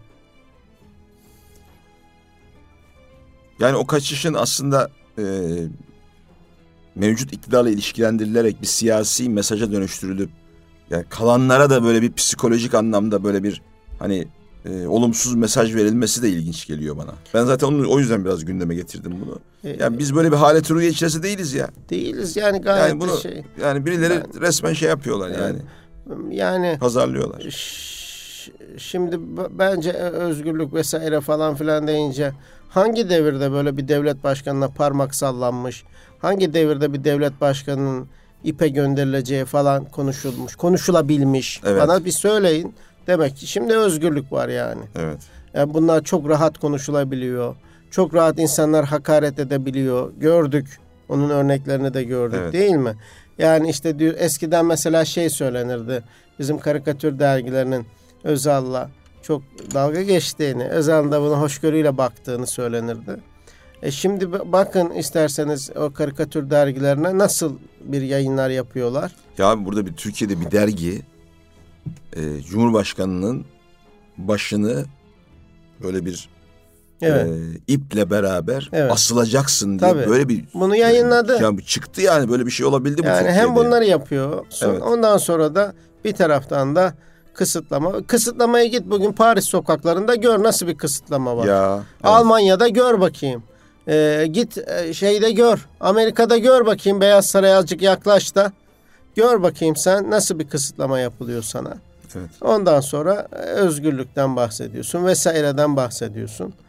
Yani o kaçışın aslında e, mevcut iktidarla ilişkilendirilerek bir siyasi mesaja dönüştürülüp yani kalanlara da böyle bir psikolojik anlamda böyle bir hani e, olumsuz mesaj verilmesi de ilginç geliyor bana. Ben zaten onu o yüzden biraz gündeme getirdim bunu. Yani biz böyle bir halet-i rüya içerisinde değiliz ya. Değiliz yani gayet yani bunu, şey. Yani birileri yani, resmen şey yapıyorlar yani. Yani pazarlıyorlar. Ş- şimdi b- bence özgürlük vesaire falan filan deyince hangi devirde böyle bir devlet başkanına parmak sallanmış? Hangi devirde bir devlet başkanının İpe gönderileceği falan konuşulmuş, konuşulabilmiş. Evet. Bana bir söyleyin. Demek ki şimdi özgürlük var yani. Evet. Yani bunlar çok rahat konuşulabiliyor. Çok rahat insanlar hakaret edebiliyor. Gördük. Onun örneklerini de gördük evet. Değil mi? Yani işte diyor, eskiden mesela şey söylenirdi. Bizim karikatür dergilerinin Özal'la çok dalga geçtiğini, Özal'ın da buna hoşgörüyle baktığını söylenirdi. E şimdi bakın isterseniz o karikatür dergilerine nasıl bir yayınlar yapıyorlar. Ya burada bir Türkiye'de bir dergi e, Cumhurbaşkanı'nın başını böyle bir evet. e, iple beraber evet. asılacaksın diye Tabii. böyle bir bunu yayınladı. Yani çıktı yani böyle bir şey olabildi bu yani Türkiye'de. Hem bunları yapıyor. Son, evet. Ondan sonra da bir taraftan da kısıtlama. Kısıtlamaya git bugün Paris sokaklarında gör nasıl bir kısıtlama var. Ya, evet. Almanya'da gör bakayım. Ee, git şeyde gör. Amerika'da gör bakayım. Beyaz Saray'a azıcık yaklaş da gör bakayım sen nasıl bir kısıtlama yapılıyor sana. Evet. Ondan sonra özgürlükten bahsediyorsun vesaireden bahsediyorsun.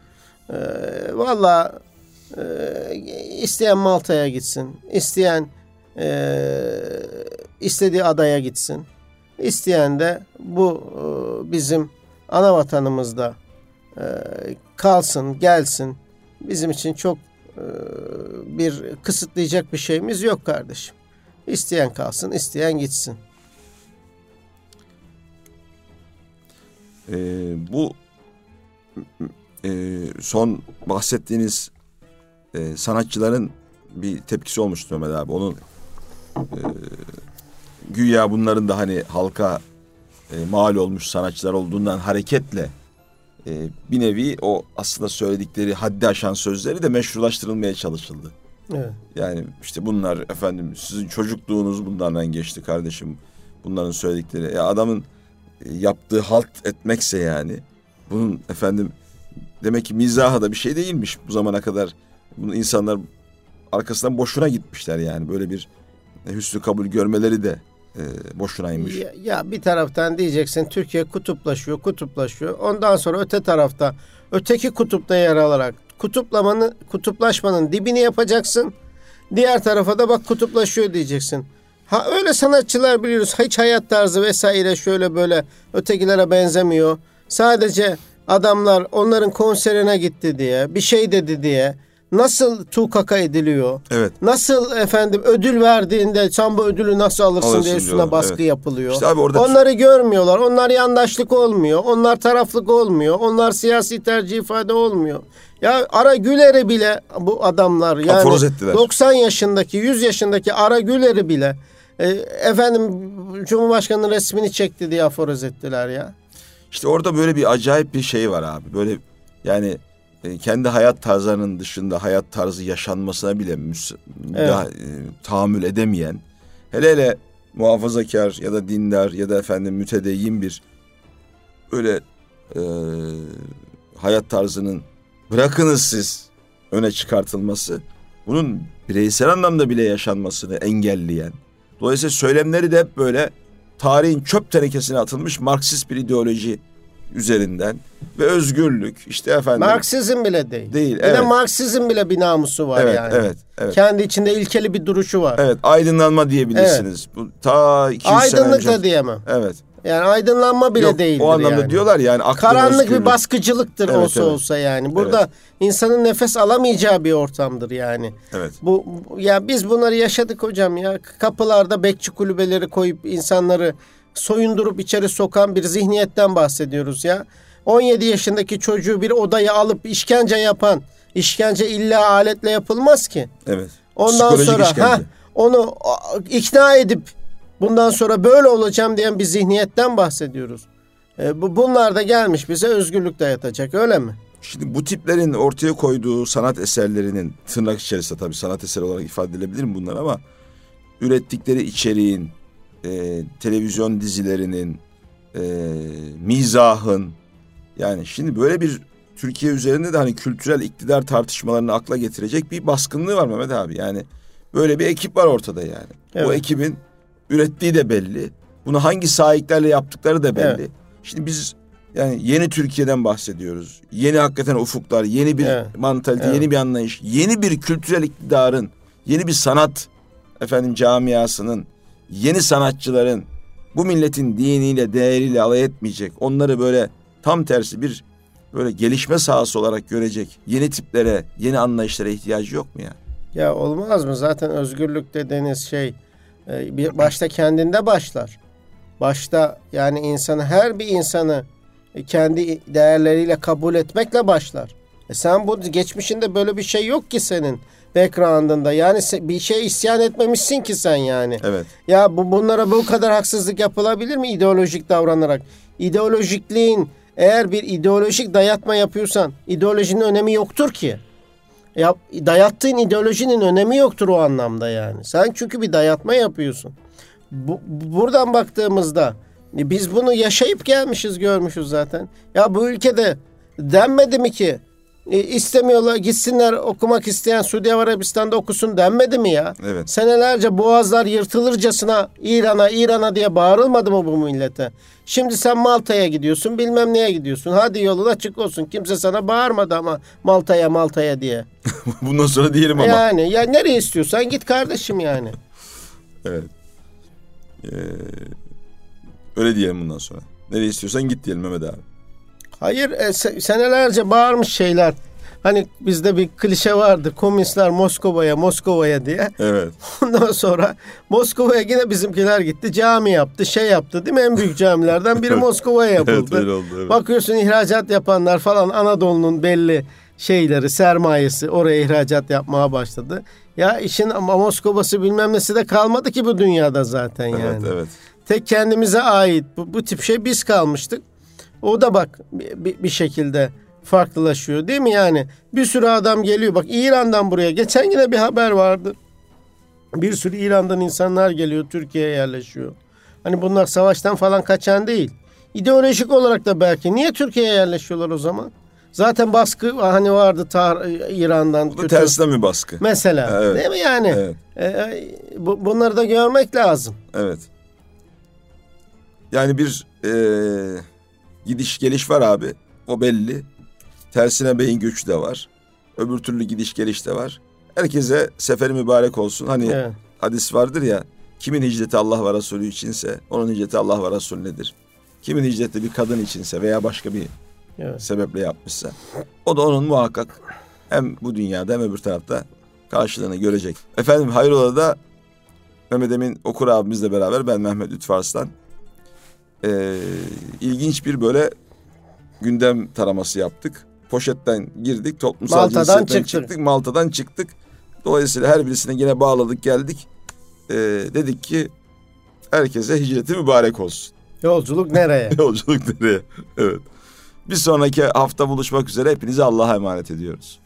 E, Valla e, isteyen Malta'ya gitsin. İsteyen e, istediği adaya gitsin. İsteyen de bu e, bizim ana vatanımızda e, kalsın, gelsin. Bizim için çok e, bir kısıtlayacak bir şeyimiz yok kardeşim. İsteyen kalsın, isteyen gitsin. Ee, bu e, son bahsettiğiniz e, sanatçıların bir tepkisi olmuştu Mehmet abi. Onun e, güya bunların da hani halka e, mal olmuş sanatçılar olduğundan hareketle e, bir nevi o aslında söyledikleri haddi aşan sözleri de meşrulaştırılmaya çalışıldı. Evet. Yani işte bunlar efendim sizin çocukluğunuz bunlardan geçti kardeşim. Bunların söyledikleri. Ya adamın yaptığı halt etmekse yani bunun efendim demek ki mizaha da bir şey değilmiş bu zamana kadar. Bunu insanlar arkasından boşuna gitmişler yani. Böyle bir hüsnü kabul görmeleri de e, boşunaymış. Ya, ya bir taraftan diyeceksin Türkiye kutuplaşıyor, kutuplaşıyor. Ondan sonra öte tarafta öteki kutupta yer alarak kutuplamanın, kutuplaşmanın dibini yapacaksın. Diğer tarafa da bak kutuplaşıyor diyeceksin. Ha öyle sanatçılar biliyoruz. Hiç hayat tarzı vesaire şöyle böyle ötekilere benzemiyor. Sadece adamlar onların konserine gitti diye, bir şey dedi diye nasıl tukaka ediliyor? Evet. Nasıl efendim ödül verdiğinde sen bu ödülü nasıl alırsın, alırsın diye üstüne diyorlar, baskı evet. yapılıyor. İşte abi orada... Onları görmüyorlar. Onlar yandaşlık olmuyor. Onlar taraflık olmuyor. Onlar siyasi tercih ifade olmuyor. Ya Ara Güler'i bile bu adamlar yani doksan yaşındaki, yüz yaşındaki Ara Güler'i bile e, efendim Cumhurbaşkanı'nın resmini çekti diye aforoz ettiler ya. İşte orada böyle bir acayip bir şey var abi. Böyle yani e, kendi hayat tarzlarının dışında hayat tarzı yaşanmasına bile müs- evet. daha, e, tahammül edemeyen, hele hele muhafazakar ya da dindar ya da efendim mütedeyyin bir öyle e, hayat tarzının bırakınız siz öne çıkartılması, bunun bireysel anlamda bile yaşanmasını engelleyen, dolayısıyla söylemleri de hep böyle tarihin çöp tenekesine atılmış Marksist bir ideoloji üzerinden ve özgürlük işte efendim. Marksizm bile değil. Değil. Bir evet. de Marksizm bile bir namusu var evet, yani. Evet, evet. Kendi içinde ilkeli bir duruşu var. Evet, aydınlanma diyebilirsiniz. Evet. Bu ta iki yüz sene Aydınlık önce. da diyemem. Evet. Yani aydınlanma bile Yok, değildir o anlamda yani. Diyorlar yani. Karanlık özgürlük. bir baskıcılıktır evet, olsa evet. olsa yani. Burada evet. insanın nefes alamayacağı bir ortamdır yani. Evet. Bu ya biz bunları yaşadık hocam ya. Kapılarda bekçi kulübeleri koyup insanları soyundurup içeri sokan bir zihniyetten bahsediyoruz ya. on yedi yaşındaki çocuğu bir odaya alıp işkence yapan, işkence illa aletle yapılmaz ki. Evet. Ondan Psikolojik sonra işkence. ha onu ikna edip bundan sonra böyle olacağım diyen bir zihniyetten bahsediyoruz. E, bu bunlar da gelmiş bize özgürlük dayatacak, öyle mi? Şimdi bu tiplerin ortaya koyduğu sanat eserlerinin tırnak içerisinde tabii sanat eseri olarak ifade edilebilir mi bunlar ama ürettikleri içeriğin, e, televizyon dizilerinin, e, mizahın, yani şimdi böyle bir Türkiye üzerinde de hani kültürel iktidar tartışmalarını akla getirecek bir baskınlığı var Mehmet abi. Yani böyle bir ekip var ortada yani. Evet. O ekibin ürettiği de belli. Bunu hangi sahiplerle yaptıkları da belli. Evet. Şimdi biz yani yeni Türkiye'den bahsediyoruz. Yeni hakikaten ufuklar, yeni bir evet. mantalite, evet. yeni bir anlayış, yeni bir kültürel iktidarın, yeni bir sanat efendim camiasının, yeni sanatçıların bu milletin diniyle, değeriyle alay etmeyecek. Onları böyle tam tersi bir böyle gelişme sahası olarak görecek yeni tiplere, yeni anlayışlara ihtiyacı yok mu ya? Ya olmaz mı? Zaten özgürlük dediğiniz şey bir başta kendinde başlar. Başta yani insanı, her bir insanı kendi değerleriyle kabul etmekle başlar. E sen bu geçmişinde böyle bir şey yok ki senin background'ında. Yani bir şey isyan etmemişsin ki sen yani. Evet. Ya bu bunlara bu kadar haksızlık yapılabilir mi ideolojik davranarak? İdeolojikliğin, eğer bir ideolojik dayatma yapıyorsan ideolojinin önemi yoktur ki. Ya, dayattığın ideolojinin önemi yoktur o anlamda yani. Sen çünkü bir dayatma yapıyorsun. Bu, buradan baktığımızda biz bunu yaşayıp gelmişiz, görmüşüz zaten. Ya bu ülkede denmedi mi ki E, istemiyorlar, gitsinler, okumak isteyen Suudi Arabistan'da okusun denmedi mi ya? Evet. Senelerce boğazlar yırtılırcasına İran'a İran'a diye bağırılmadı mı bu millete? Şimdi sen Malta'ya gidiyorsun, bilmem neye gidiyorsun. Hadi yolun açık olsun. Kimse sana bağırmadı ama Malta'ya Malta'ya diye. Bundan sonra diyelim ama. Yani ya nereye istiyorsan git kardeşim yani. Evet. Ee, öyle diyelim bundan sonra. Nereye istiyorsan git diyelim Mehmet abi. Hayır, e, senelerce bağırmış şeyler. Hani bizde bir klişe vardı. Komünistler Moskova'ya, Moskova'ya diye. Evet. Ondan sonra Moskova'ya yine bizimkiler gitti. Cami yaptı, şey yaptı değil mi? En büyük camilerden biri Moskova'ya yapıldı. Evet, öyle oldu, evet. Bakıyorsun ihracat yapanlar falan Anadolu'nun belli şeyleri, sermayesi oraya ihracat yapmaya başladı. Ya işin ama Moskova'sı bilmem nesi de kalmadı ki bu dünyada zaten yani. Evet, evet. Tek kendimize ait bu, bu tip şey biz kalmıştık. O da bak bir, bir şekilde farklılaşıyor değil mi yani? Bir sürü adam geliyor. Bak İran'dan buraya. Geçen yine bir haber vardı. Bir sürü İran'dan insanlar geliyor. Türkiye'ye yerleşiyor. Hani bunlar savaştan falan kaçan değil. İdeolojik olarak da belki. Niye Türkiye'ye yerleşiyorlar o zaman? Zaten baskı hani vardı tar İran'dan. Bu da tersine mi baskı? Mesela. Evet. Değil mi yani? Evet. Ee, bu, bunları da görmek lazım. Evet. Yani bir e, gidiş geliş var abi. O belli. Tersine beyin göçü de var. Öbür türlü gidiş geliş de var. Herkese seferi mübarek olsun. Hani evet. Hadis vardır ya. Kimin hicreti Allah ve Resulü içinse onun hicreti Allah ve Resulünedir. Kimin hicreti bir kadın içinse veya başka bir evet. sebeple yapmışsa o da onun muhakkak hem bu dünyada hem öbür tarafta karşılığını görecek. Efendim Hayrola'da Mehmet Emin Okur abimizle beraber ben Mehmet Lütfü Arslan ee, ilginç bir böyle gündem taraması yaptık. Poşetten girdik, toplumsal Malta'dan çıktık. çıktık, Malta'dan çıktık. Dolayısıyla her birisine yine bağladık geldik. Ee, dedik ki herkese hicreti mübarek olsun. Yolculuk nereye? Yolculuk nereye? Evet. Bir sonraki hafta buluşmak üzere hepinizi Allah'a emanet ediyoruz.